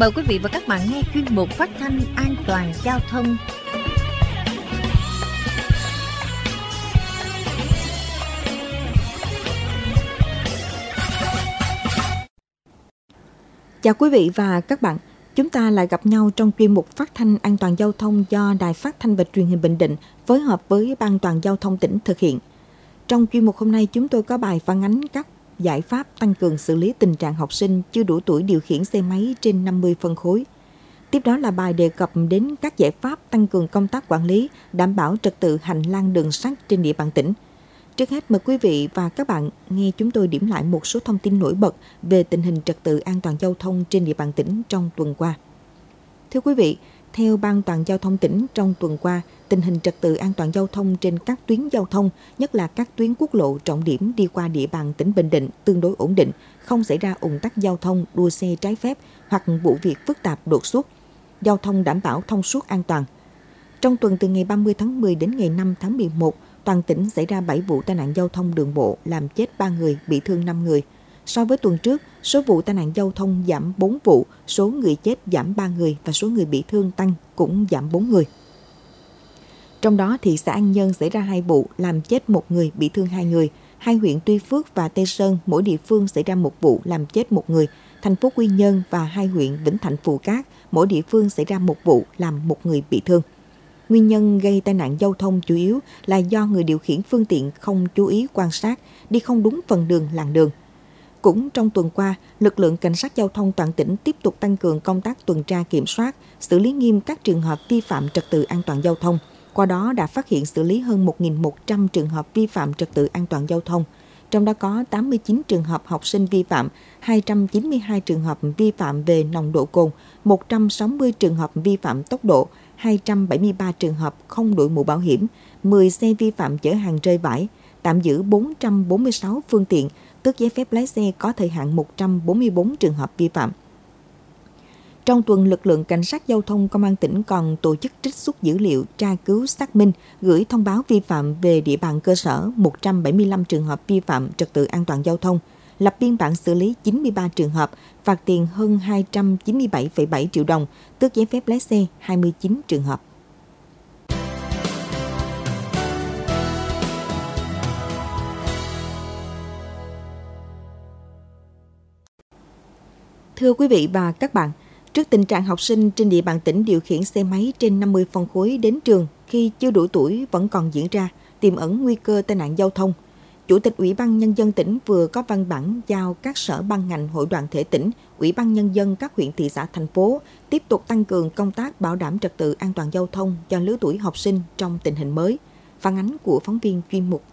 Mời quý vị và các bạn nghe chuyên mục phát thanh an toàn giao thông. Chào quý vị và các bạn. Chúng ta lại gặp nhau trong chuyên mục phát thanh an toàn giao thông do Đài Phát thanh và Truyền hình Bình Định phối hợp với Ban an toàn giao thông tỉnh thực hiện. Trong chuyên mục hôm nay, chúng tôi có bài phản ánh các giải pháp tăng cường xử lý tình trạng học sinh chưa đủ tuổi điều khiển xe máy trên 50 phân khối. Tiếp đó là bài đề cập đến các giải pháp tăng cường công tác quản lý, đảm bảo trật tự hành lang đường sắt trên địa bàn tỉnh. Trước hết, mời quý vị và các bạn nghe chúng tôi điểm lại một số thông tin nổi bật về tình hình trật tự an toàn giao thông trên địa bàn tỉnh trong tuần qua. Thưa quý vị, theo Ban an toàn giao thông tỉnh trong tuần qua, tình hình trật tự an toàn giao thông trên các tuyến giao thông, nhất là các tuyến quốc lộ trọng điểm đi qua địa bàn tỉnh Bình Định tương đối ổn định, không xảy ra ùn tắc giao thông, đua xe trái phép hoặc vụ việc phức tạp đột xuất. Giao thông đảm bảo thông suốt an toàn. Trong tuần từ ngày 30 tháng 10 đến ngày 5 tháng 11, toàn tỉnh xảy ra 7 vụ tai nạn giao thông đường bộ làm chết 3 người, bị thương 5 người. So với tuần trước, số vụ tai nạn giao thông giảm 4 vụ, số người chết giảm 3 người và số người bị thương tăng cũng giảm 4 người. Trong đó, thị xã An Nhơn xảy ra 2 vụ làm chết 1 người, bị thương 2 người. Hai huyện Tuy Phước và Tây Sơn, mỗi địa phương xảy ra 1 vụ làm chết 1 người. Thành phố Quy Nhơn và hai huyện Vĩnh Thạnh, Phù Cát, mỗi địa phương xảy ra 1 vụ làm 1 người bị thương. Nguyên nhân gây tai nạn giao thông chủ yếu là do người điều khiển phương tiện không chú ý quan sát, đi không đúng phần đường, làn đường. Cũng trong tuần qua, lực lượng cảnh sát giao thông toàn tỉnh tiếp tục tăng cường công tác tuần tra kiểm soát, xử lý nghiêm các trường hợp vi phạm trật tự an toàn giao thông. Qua đó đã phát hiện xử lý hơn 1.100 trường hợp vi phạm trật tự an toàn giao thông. Trong đó có 89 trường hợp học sinh vi phạm, 292 trường hợp vi phạm về nồng độ cồn, 160 trường hợp vi phạm tốc độ, 273 trường hợp không đội mũ bảo hiểm, 10 xe vi phạm chở hàng rơi vãi, tạm giữ 446 phương tiện, tước giấy phép lái xe có thời hạn 144 trường hợp vi phạm. Trong tuần, lực lượng cảnh sát giao thông công an tỉnh còn tổ chức trích xuất dữ liệu, tra cứu xác minh, gửi thông báo vi phạm về địa bàn cơ sở 175 trường hợp vi phạm trật tự an toàn giao thông, lập biên bản xử lý 93 trường hợp, phạt tiền hơn 297,7 triệu đồng, tước giấy phép lái xe 29 trường hợp. Thưa quý vị và các bạn, trước tình trạng học sinh trên địa bàn tỉnh điều khiển xe máy trên 50 phân khối đến trường khi chưa đủ tuổi vẫn còn diễn ra, tiềm ẩn nguy cơ tai nạn giao thông, Chủ tịch Ủy ban Nhân dân tỉnh vừa có văn bản giao các sở ban ngành, hội đoàn thể tỉnh, Ủy ban Nhân dân các huyện, thị xã, thành phố tiếp tục tăng cường công tác bảo đảm trật tự an toàn giao thông cho lứa tuổi học sinh trong tình hình mới. Phản ánh của phóng viên chuyên mục.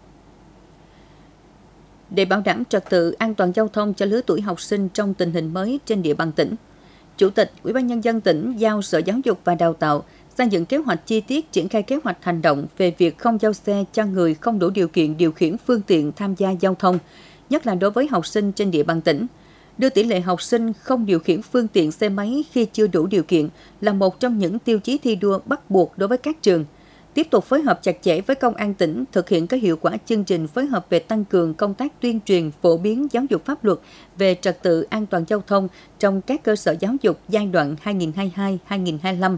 Để bảo đảm trật tự an toàn giao thông cho lứa tuổi học sinh trong tình hình mới trên địa bàn tỉnh, Chủ tịch Ủy ban Nhân dân tỉnh giao Sở Giáo dục và Đào tạo xây dựng kế hoạch chi tiết triển khai kế hoạch hành động về việc không giao xe cho người không đủ điều kiện điều khiển phương tiện tham gia giao thông, nhất là đối với học sinh trên địa bàn tỉnh. Đưa tỷ lệ học sinh không điều khiển phương tiện xe máy khi chưa đủ điều kiện là một trong những tiêu chí thi đua bắt buộc đối với các trường. Tiếp tục phối hợp chặt chẽ với Công an tỉnh thực hiện có hiệu quả chương trình phối hợp về tăng cường công tác tuyên truyền, phổ biến giáo dục pháp luật về trật tự an toàn giao thông trong các cơ sở giáo dục giai đoạn 2022-2025.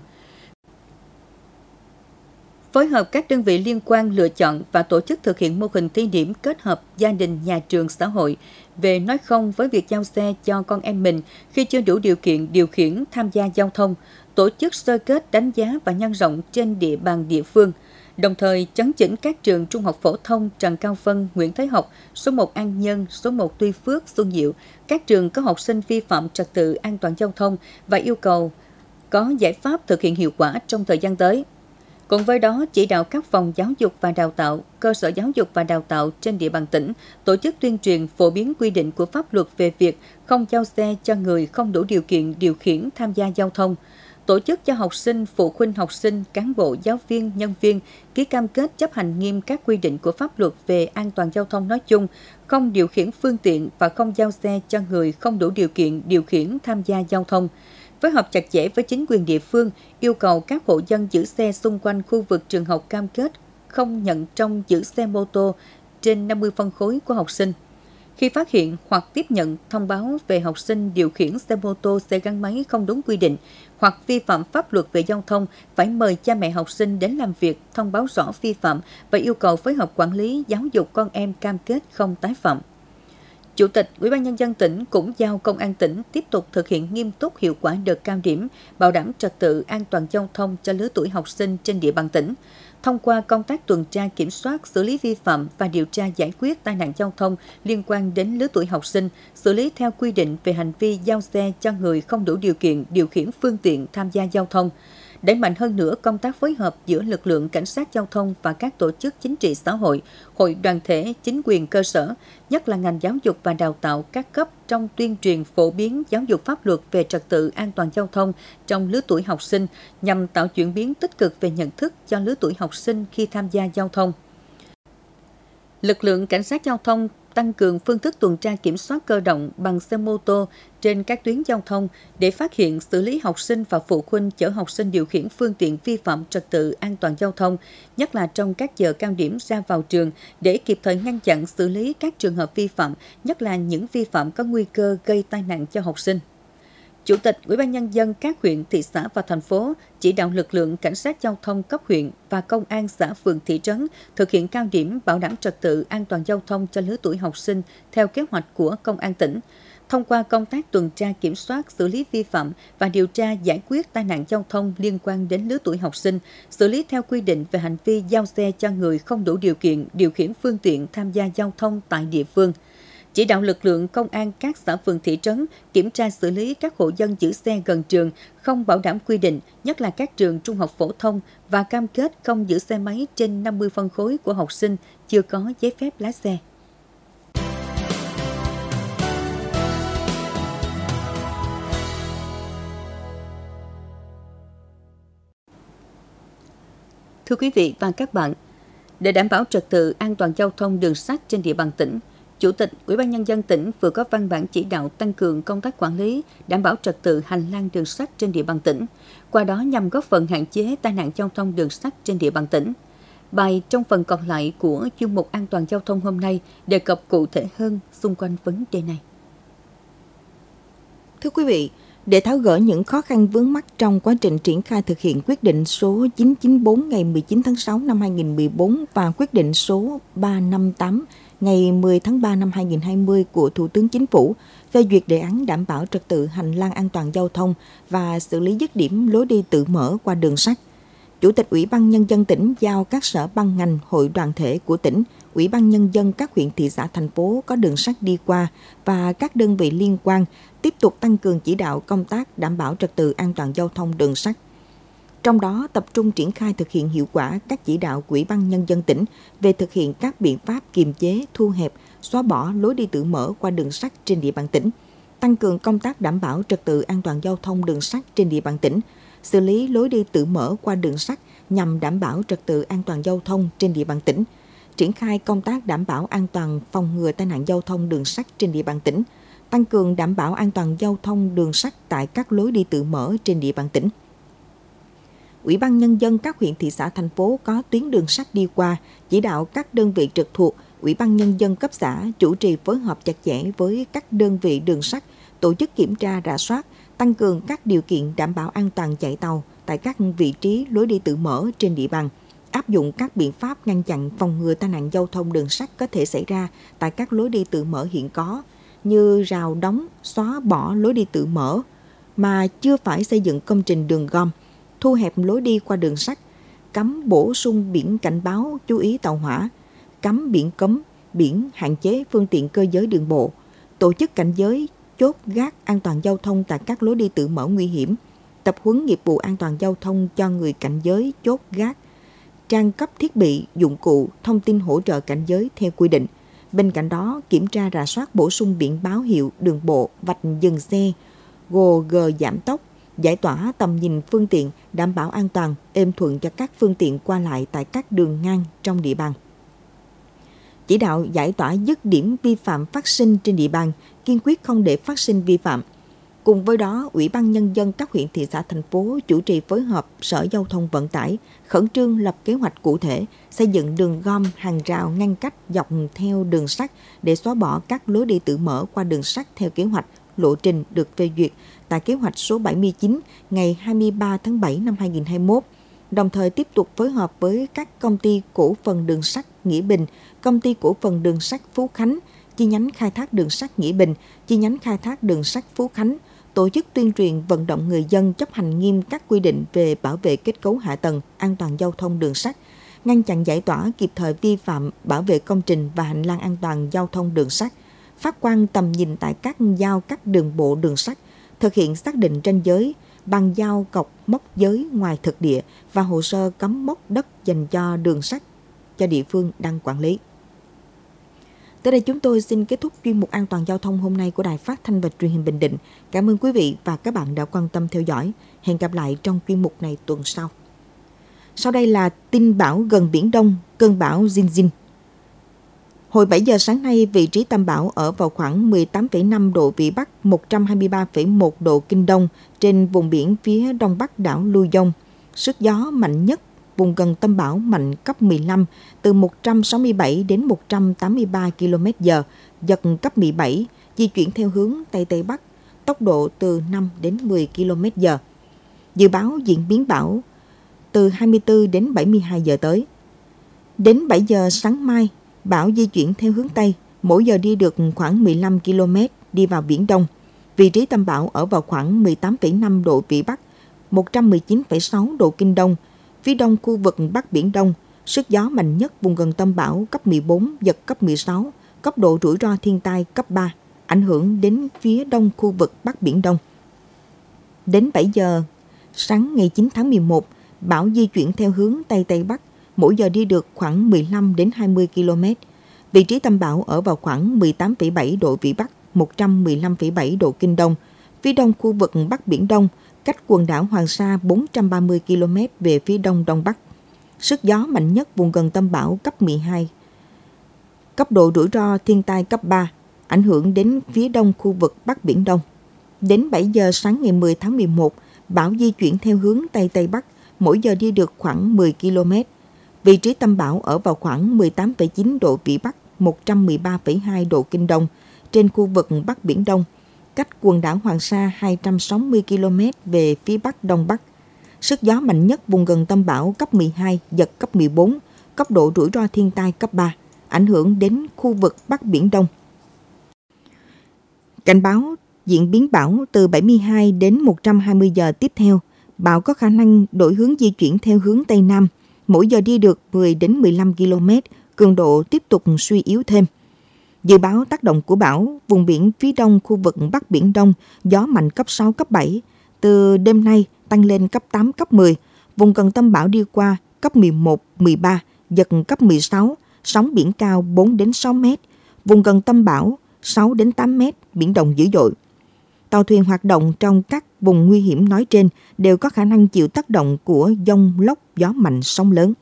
Phối hợp các đơn vị liên quan lựa chọn và tổ chức thực hiện mô hình thí điểm kết hợp gia đình, nhà trường, xã hội về nói không với việc giao xe cho con em mình khi chưa đủ điều kiện điều khiển tham gia giao thông, tổ chức sơ kết đánh giá và nhân rộng trên địa bàn địa phương, đồng thời chấn chỉnh các trường trung học phổ thông Trần Cao Vân, Nguyễn Thái Học, số 1 An Nhơn, số 1 Tuy Phước, Xuân Diệu, các trường có học sinh vi phạm trật tự an toàn giao thông và yêu cầu có giải pháp thực hiện hiệu quả trong thời gian tới. Cùng với đó, chỉ đạo các phòng giáo dục và đào tạo, cơ sở giáo dục và đào tạo trên địa bàn tỉnh tổ chức tuyên truyền phổ biến quy định của pháp luật về việc không giao xe cho người không đủ điều kiện điều khiển tham gia giao thông, tổ chức cho học sinh, phụ huynh học sinh, cán bộ, giáo viên, nhân viên ký cam kết chấp hành nghiêm các quy định của pháp luật về an toàn giao thông nói chung, không điều khiển phương tiện và không giao xe cho người không đủ điều kiện điều khiển tham gia giao thông. Phối hợp chặt chẽ với chính quyền địa phương, yêu cầu các hộ dân giữ xe xung quanh khu vực trường học cam kết không nhận trông giữ xe mô tô trên 50 phân khối của học sinh. Khi phát hiện hoặc tiếp nhận thông báo về học sinh điều khiển xe mô tô, xe gắn máy không đúng quy định hoặc vi phạm pháp luật về giao thông, phải mời cha mẹ học sinh đến làm việc, thông báo rõ vi phạm và yêu cầu phối hợp quản lý giáo dục con em cam kết không tái phạm. Chủ tịch Ủy ban Nhân dân tỉnh cũng giao Công an tỉnh tiếp tục thực hiện nghiêm túc hiệu quả đợt cao điểm, bảo đảm trật tự an toàn giao thông cho lứa tuổi học sinh trên địa bàn tỉnh. Thông qua công tác tuần tra kiểm soát, xử lý vi phạm và điều tra giải quyết tai nạn giao thông liên quan đến lứa tuổi học sinh, xử lý theo quy định về hành vi giao xe cho người không đủ điều kiện điều khiển phương tiện tham gia giao thông. Đẩy mạnh hơn nữa công tác phối hợp giữa lực lượng cảnh sát giao thông và các tổ chức chính trị xã hội, hội đoàn thể, chính quyền cơ sở, nhất là ngành giáo dục và đào tạo các cấp trong tuyên truyền phổ biến giáo dục pháp luật về trật tự an toàn giao thông trong lứa tuổi học sinh nhằm tạo chuyển biến tích cực về nhận thức cho lứa tuổi học sinh khi tham gia giao thông. Lực lượng cảnh sát giao thông tăng cường phương thức tuần tra kiểm soát cơ động bằng xe mô tô trên các tuyến giao thông để phát hiện, xử lý học sinh và phụ huynh chở học sinh điều khiển phương tiện vi phạm trật tự an toàn giao thông, nhất là trong các giờ cao điểm ra vào trường để kịp thời ngăn chặn, xử lý các trường hợp vi phạm, nhất là những vi phạm có nguy cơ gây tai nạn cho học sinh. Chủ tịch Ủy ban Nhân dân các huyện, thị xã và thành phố chỉ đạo lực lượng cảnh sát giao thông cấp huyện và công an xã phường thị trấn thực hiện cao điểm bảo đảm trật tự an toàn giao thông cho lứa tuổi học sinh theo kế hoạch của Công an tỉnh. Thông qua công tác tuần tra kiểm soát, xử lý vi phạm và điều tra giải quyết tai nạn giao thông liên quan đến lứa tuổi học sinh, xử lý theo quy định về hành vi giao xe cho người không đủ điều kiện điều khiển phương tiện tham gia giao thông tại địa phương. Chỉ đạo lực lượng công an các xã phường thị trấn kiểm tra xử lý các hộ dân giữ xe gần trường không bảo đảm quy định, nhất là các trường trung học phổ thông, và cam kết không giữ xe máy trên 50 phân khối của học sinh chưa có giấy phép lái xe. Thưa quý vị và các bạn, để đảm bảo trật tự an toàn giao thông đường sắt trên địa bàn tỉnh, Chủ tịch Ủy ban Nhân dân tỉnh vừa có văn bản chỉ đạo tăng cường công tác quản lý, đảm bảo trật tự hành lang đường sắt trên địa bàn tỉnh, qua đó nhằm góp phần hạn chế tai nạn giao thông đường sắt trên địa bàn tỉnh. Bài trong phần còn lại của chuyên mục An toàn giao thông hôm nay đề cập cụ thể hơn xung quanh vấn đề này. Thưa quý vị, để tháo gỡ những khó khăn vướng mắc trong quá trình triển khai thực hiện quyết định số 994 ngày 19 tháng 6 năm 2014 và quyết định số 358 ngày 10 tháng 3 năm 2020 của Thủ tướng Chính phủ phê duyệt đề án đảm bảo trật tự hành lang an toàn giao thông và xử lý dứt điểm lối đi tự mở qua đường sắt, Chủ tịch Ủy ban Nhân dân tỉnh giao các sở ban ngành, hội đoàn thể của tỉnh, Ủy ban Nhân dân các huyện, thị xã, thành phố có đường sắt đi qua và các đơn vị liên quan tiếp tục tăng cường chỉ đạo công tác đảm bảo trật tự an toàn giao thông đường sắt. Trong đó tập trung triển khai thực hiện hiệu quả các chỉ đạo của Ủy ban Nhân dân tỉnh về thực hiện các biện pháp kiềm chế, thu hẹp, xóa bỏ lối đi tự mở qua đường sắt trên địa bàn tỉnh, tăng cường công tác đảm bảo trật tự an toàn giao thông đường sắt trên địa bàn tỉnh, xử lý lối đi tự mở qua đường sắt nhằm đảm bảo trật tự an toàn giao thông trên địa bàn tỉnh, triển khai công tác đảm bảo an toàn phòng ngừa tai nạn giao thông đường sắt trên địa bàn tỉnh, tăng cường đảm bảo an toàn giao thông đường sắt tại các lối đi tự mở trên địa bàn tỉnh. Ủy ban Nhân dân các huyện, thị xã, thành phố có tuyến đường sắt đi qua, chỉ đạo các đơn vị trực thuộc, Ủy ban Nhân dân cấp xã chủ trì phối hợp chặt chẽ với các đơn vị đường sắt, tổ chức kiểm tra rà soát, tăng cường các điều kiện đảm bảo an toàn chạy tàu tại các vị trí lối đi tự mở trên địa bàn, áp dụng các biện pháp ngăn chặn phòng ngừa tai nạn giao thông đường sắt có thể xảy ra tại các lối đi tự mở hiện có, như rào đóng, xóa bỏ lối đi tự mở mà chưa phải xây dựng công trình đường gom, thu hẹp lối đi qua đường sắt, cấm bổ sung biển cảnh báo chú ý tàu hỏa, cấm biển cấm, biển hạn chế phương tiện cơ giới đường bộ, tổ chức cảnh giới, chốt gác an toàn giao thông tại các lối đi tự mở nguy hiểm, tập huấn nghiệp vụ an toàn giao thông cho người cảnh giới, chốt gác, trang cấp thiết bị, dụng cụ, thông tin hỗ trợ cảnh giới theo quy định. Bên cạnh đó, kiểm tra rà soát bổ sung biển báo hiệu đường bộ, vạch dừng xe, gồ gờ giảm tốc, giải tỏa tầm nhìn phương tiện, đảm bảo an toàn, êm thuận cho các phương tiện qua lại tại các đường ngang trong địa bàn. Chỉ đạo giải tỏa dứt điểm vi phạm phát sinh trên địa bàn, kiên quyết không để phát sinh vi phạm. Cùng với đó, Ủy ban Nhân dân các huyện, thị xã, thành phố chủ trì phối hợp Sở Giao thông Vận tải khẩn trương lập kế hoạch cụ thể, xây dựng đường gom, hàng rào ngăn cách dọc theo đường sắt để xóa bỏ các lối đi tự mở qua đường sắt theo kế hoạch, lộ trình được phê duyệt tại kế hoạch số 79 ngày 23 tháng 7 năm 2021. Đồng thời tiếp tục phối hợp với các công ty cổ phần đường sắt Nghĩa Bình, công ty cổ phần đường sắt Phú Khánh, chi nhánh khai thác đường sắt Nghĩa Bình, chi nhánh khai thác đường sắt Phú Khánh, tổ chức tuyên truyền vận động người dân chấp hành nghiêm các quy định về bảo vệ kết cấu hạ tầng, an toàn giao thông đường sắt, ngăn chặn giải tỏa kịp thời vi phạm, bảo vệ công trình và hành lang an toàn giao thông đường sắt, phát quang tầm nhìn tại các giao cắt đường bộ đường sắt, thực hiện xác định ranh giới, bàn giao cọc mốc giới ngoài thực địa và hồ sơ cắm mốc đất dành cho đường sắt cho địa phương đang quản lý. Tới đây chúng tôi xin kết thúc chuyên mục An toàn giao thông hôm nay của Đài Phát thanh và Truyền hình Bình Định. Cảm ơn quý vị và các bạn đã quan tâm theo dõi. Hẹn gặp lại trong chuyên mục này tuần sau. Sau đây là tin bão gần Biển Đông, cơn bão Jinjin. Hồi 7 giờ sáng nay, vị trí tâm bão ở vào khoảng 18,5 độ Vĩ Bắc, 123,1 độ Kinh Đông trên vùng biển phía đông bắc đảo Luzon. Sức gió mạnh nhất vùng gần tâm bão mạnh cấp 15, từ 167 đến 183 km/h, giật cấp 17, di chuyển theo hướng Tây Tây Bắc, tốc độ từ 5 đến 10 km/h. Dự báo diễn biến bão từ 24 đến 72 giờ tới. Đến 7 giờ sáng mai, bão di chuyển theo hướng Tây, mỗi giờ đi được khoảng 15 km, đi vào Biển Đông. Vị trí tâm bão ở vào khoảng 18,5 độ Vĩ Bắc, 119,6 độ Kinh Đông, phía đông khu vực Bắc Biển Đông. Sức gió mạnh nhất vùng gần tâm bão cấp 14, giật cấp 16, cấp độ rủi ro thiên tai cấp 3, ảnh hưởng đến phía đông khu vực Bắc Biển Đông. Đến 7 giờ sáng ngày 9 tháng 11, bão di chuyển theo hướng Tây Tây Bắc, mỗi giờ đi được khoảng 15 đến 20 km. Vị trí tâm bão ở vào khoảng 18,7 độ Vĩ Bắc, 115,7 độ Kinh Đông, phía đông khu vực Bắc Biển Đông, cách quần đảo Hoàng Sa 430 km về phía đông đông bắc. Sức gió mạnh nhất vùng gần tâm bão cấp 12. Cấp độ rủi ro thiên tai cấp 3, ảnh hưởng đến phía đông khu vực Bắc Biển Đông. Đến 7 giờ sáng ngày 10 tháng 11, bão di chuyển theo hướng Tây Tây Bắc, mỗi giờ đi được khoảng 10 km. Vị trí tâm bão ở vào khoảng 18,9 độ Vĩ Bắc, 113,2 độ Kinh Đông, trên khu vực Bắc Biển Đông, cách quần đảo Hoàng Sa 260 km về phía Bắc Đông Bắc. Sức gió mạnh nhất vùng gần tâm bão cấp 12, giật cấp 14, cấp độ rủi ro thiên tai cấp 3, ảnh hưởng đến khu vực Bắc Biển Đông. Cảnh báo diễn biến bão từ 72 đến 120 giờ tiếp theo, bão có khả năng đổi hướng di chuyển theo hướng Tây Nam, mỗi giờ đi được 10 đến 15 km, cường độ tiếp tục suy yếu thêm. Dự báo tác động của bão, vùng biển phía đông khu vực Bắc Biển Đông, gió mạnh cấp 6, cấp 7, từ đêm nay tăng lên cấp 8, cấp 10, vùng gần tâm bão đi qua cấp 11, 13, giật cấp 16, sóng biển cao 4 đến 6 mét, vùng gần tâm bão 6 đến 8 mét, biển động dữ dội. Tàu thuyền hoạt động trong các vùng nguy hiểm nói trên đều có khả năng chịu tác động của dông lốc, gió mạnh, sóng lớn.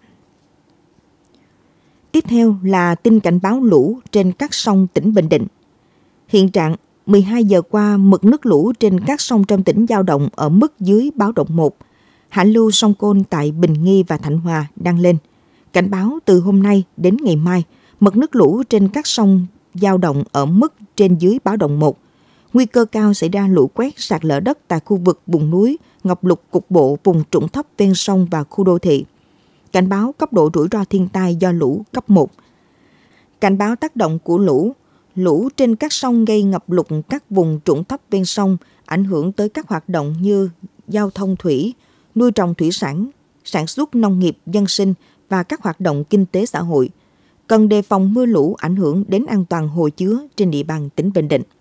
Tiếp theo là tin cảnh báo lũ trên các sông tỉnh Bình Định. Hiện trạng 12 giờ qua, mực nước lũ trên các sông trong tỉnh dao động ở mức dưới báo động 1. Hạ lưu sông Côn tại Bình Nghi và Thạnh Hòa đang lên. Cảnh báo từ hôm nay đến ngày mai, mực nước lũ trên các sông dao động ở mức trên dưới báo động 1. Nguy cơ cao xảy ra lũ quét, sạt lở đất tại khu vực vùng núi, ngập lụt cục bộ vùng trũng thấp ven sông và khu đô thị. Cảnh báo cấp độ rủi ro thiên tai do lũ cấp 1. Cảnh báo tác động của lũ trên các sông gây ngập lụt các vùng trũng thấp ven sông, ảnh hưởng tới các hoạt động như giao thông thủy, nuôi trồng thủy sản, sản xuất nông nghiệp, dân sinh và các hoạt động kinh tế xã hội. Cần đề phòng mưa lũ ảnh hưởng đến an toàn hồ chứa trên địa bàn tỉnh Bình Định.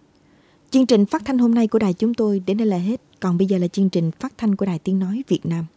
Chương trình phát thanh hôm nay của đài chúng tôi đến đây là hết. Còn bây giờ là chương trình phát thanh của Đài Tiếng Nói Việt Nam.